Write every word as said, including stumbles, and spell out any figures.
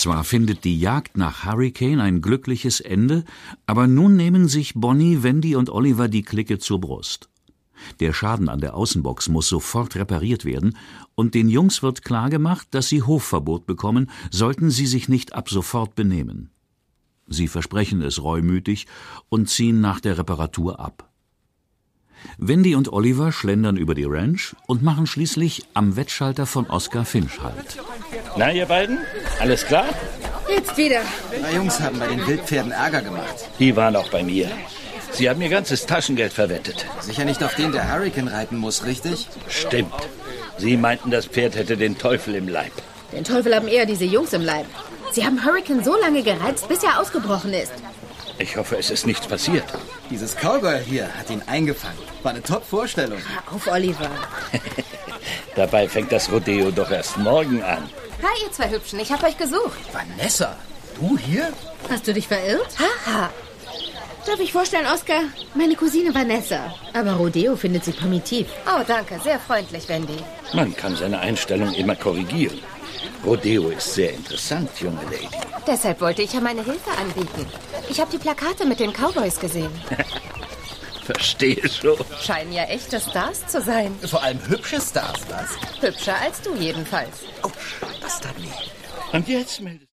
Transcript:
Zwar findet die Jagd nach Hurricane ein glückliches Ende, aber nun nehmen sich Bonnie, Wendy und Oliver die Clique zur Brust. Der Schaden an der Außenbox muss sofort repariert werden und den Jungs wird klargemacht, dass sie Hofverbot bekommen, sollten sie sich nicht ab sofort benehmen. Sie versprechen es reumütig und ziehen nach der Reparatur ab. Wendy und Oliver schlendern über die Ranch und machen schließlich am Wettschalter von Oskar Finch Halt. Na, ihr beiden? Alles klar? Jetzt wieder. Drei Jungs haben bei den Wildpferden Ärger gemacht. Die waren auch bei mir. Sie haben ihr ganzes Taschengeld verwettet. Sicher nicht auf den, der Hurricane reiten muss, richtig? Stimmt. Sie meinten, das Pferd hätte den Teufel im Leib. Den Teufel haben eher diese Jungs im Leib. Sie haben Hurricane so lange gereizt, bis er ausgebrochen ist. Ich hoffe, es ist nichts passiert. Dieses Cowgirl hier hat ihn eingefangen. War eine Top-Vorstellung. Hör auf, Oliver. Dabei fängt das Rodeo doch erst morgen an. Hi, ihr zwei Hübschen. Ich hab euch gesucht. Vanessa, du hier? Hast du dich verirrt? Haha. Darf ich vorstellen, Oskar? Meine Cousine Vanessa. Aber Rodeo findet sie primitiv. Oh, danke. Sehr freundlich, Wendy. Man kann seine Einstellung immer korrigieren. Rodeo ist sehr interessant, junge Lady. Deshalb wollte ich ja meine Hilfe anbieten. Ich habe die Plakate mit den Cowboys gesehen. Verstehe schon. Scheinen ja echte Stars zu sein. Vor allem hübsche Stars, was? Hübscher als du jedenfalls. Oh, was da nie. Und jetzt meldest